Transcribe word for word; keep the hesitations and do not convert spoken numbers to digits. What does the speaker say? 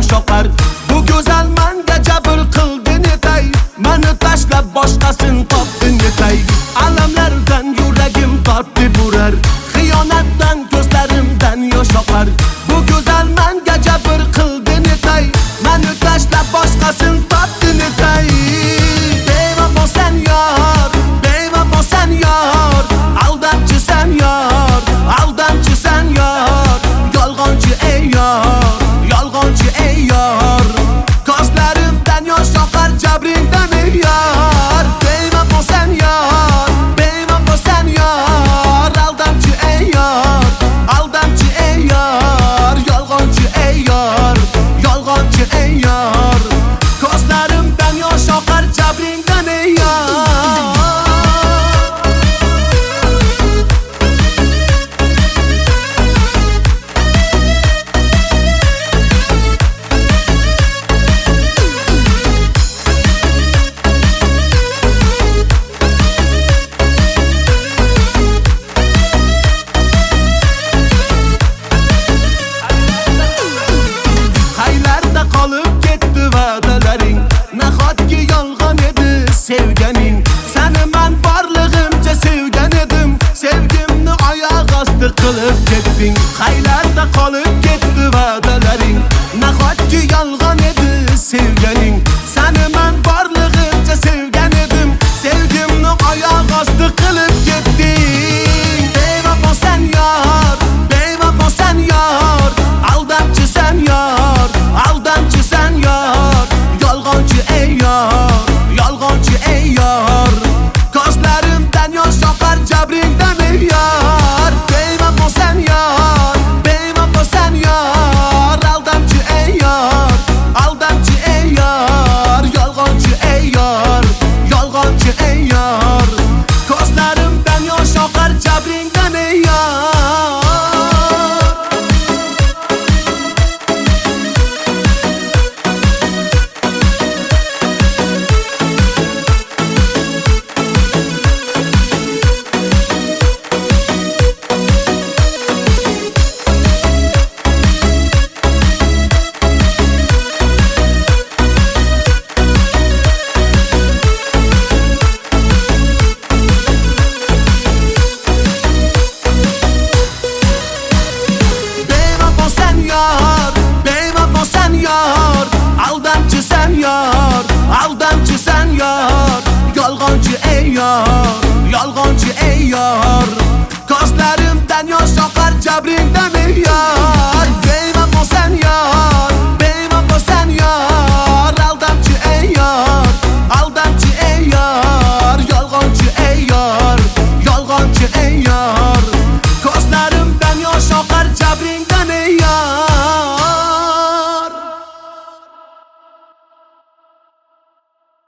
yosh oqar. Bu go'zal menga jabr qildi netay, meni tashlab boshqasini topdi netay. Alamlardan yuragim tortib urar, xiyonatdan ko'zlarimdan yosh oqar. Bu go'zal menga jabr qildi netay, meni tashlab boshqasini topdi netay. Bevafo sen yor, bevafo sen yor, aldamchi sen yor, aldamchi sen yor, yolg'onchi ey yor, yolg'onchi ey yor. Ko'zlarimdan yosh oqar, jabringdan ey yor. Bevafo sen yor, bevafo sen yor, aldamchi ey yor, aldamchi ey yor, yolg'onchi ey yor, yolg'onchi ey yor. Ko'zlarimdan yosh oqar, jabringdan ey yor. Qaylarda qolib ketdi va'dalaring, nahotki yolg'on edi sevganing. Seni men borlig'imcha sevgan edim, sevgimni oyoq osti qilib ketding. Qaylarda qolib ketdi va'dalaring, nahotki yolg'on edi sevganing. Seni men borlig'imcha sevgan edim, sevgimni oyoq osti qilib ketding. Bevafo sen yor, bevafo sen yor, aldamchi sen yor, aldamchi sen yor, yolg'onchi ey yor, yolg'onchi ey yor. Ko'zlarimdan yosh oqar, jabringdan ey yor. Bevafo sen yor, bevafo sen yor, aldamchi ey yor, aldamchi ey yor, yolg'onchi ey yor, yolg'onchi ey yor. Ko'zlarimdan yosh oqar, jabringdan ey yor. Bevafo sen yor, bevafo sen yor, aldamchi sen yor, aldamchi sen yor, yolg'onchi ey yor, yolg'onchi ey yor. Ko'zlarimdan yosh oqar, jabring